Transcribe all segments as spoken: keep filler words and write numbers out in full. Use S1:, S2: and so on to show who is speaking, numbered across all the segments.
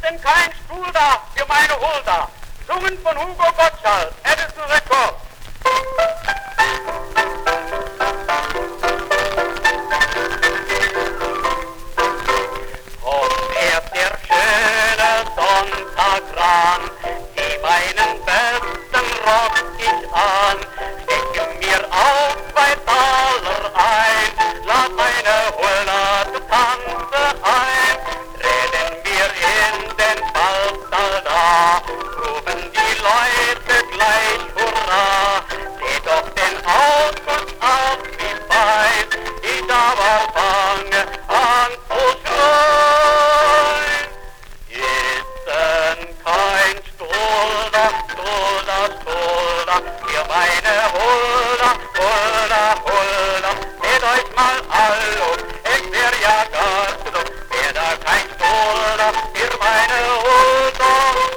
S1: denn kein Stuhl da für meine Hulda. Sungen von Hugo Gottschalk, Edison Rekord. Kommt erst der schöne Sonntag ran, zieh meinen besten Rock ich an, stecke mir auf zwei Taler ein, lad meine Hulda zu Tanze ein, treten wir in den Ballsaal da, rufen die Leute gleich Hurra, seht doch den Ausguss auf, wie fein, ich aber fange an zu schreien. Ist denn kein Stulda, Stulda, Stulda, für meine Hulda, Hulda, Hulda, seht euch mal hallo, ich wär ja gar so, wär da kein Stulda, für meine Hulda.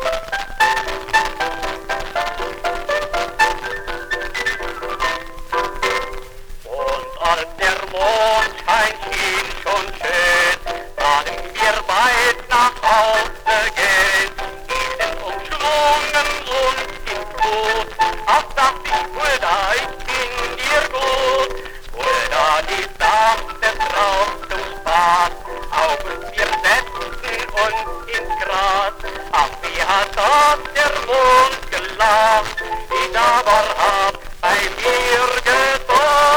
S1: Und als der Mondschein schien schon schön, sahen wir weit nach Hause gehen, hielten umschlungen und in Blut, ach dacht ich, Hulda, ich ging dir gut, Hulda, die sachte drauf zum Spaß, auf uns wir setzten uns ins Gras, ach wie hat das der Mond gelacht, ich aber hab bei mir gesagt,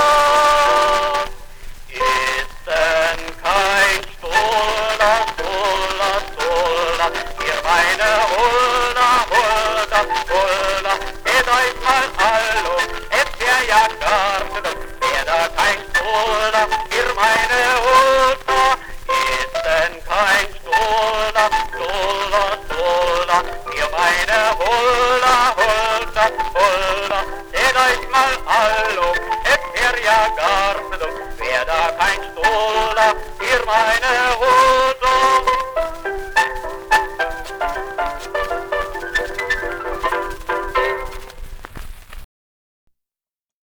S1: ist denn kein Stulda, Stulda, Stulda, für meine Hulda, Hulda, Hulda, seht euch mal hallo, es wär ja gar so, wär da kein Stulda, für meine Hulda, ist denn kein Stulda, Stulda, Stulda, für meine Hulda, Hulda, Hulda, seht euch mal hallo, es wär ja gar so, wär da kein Stulda, für meine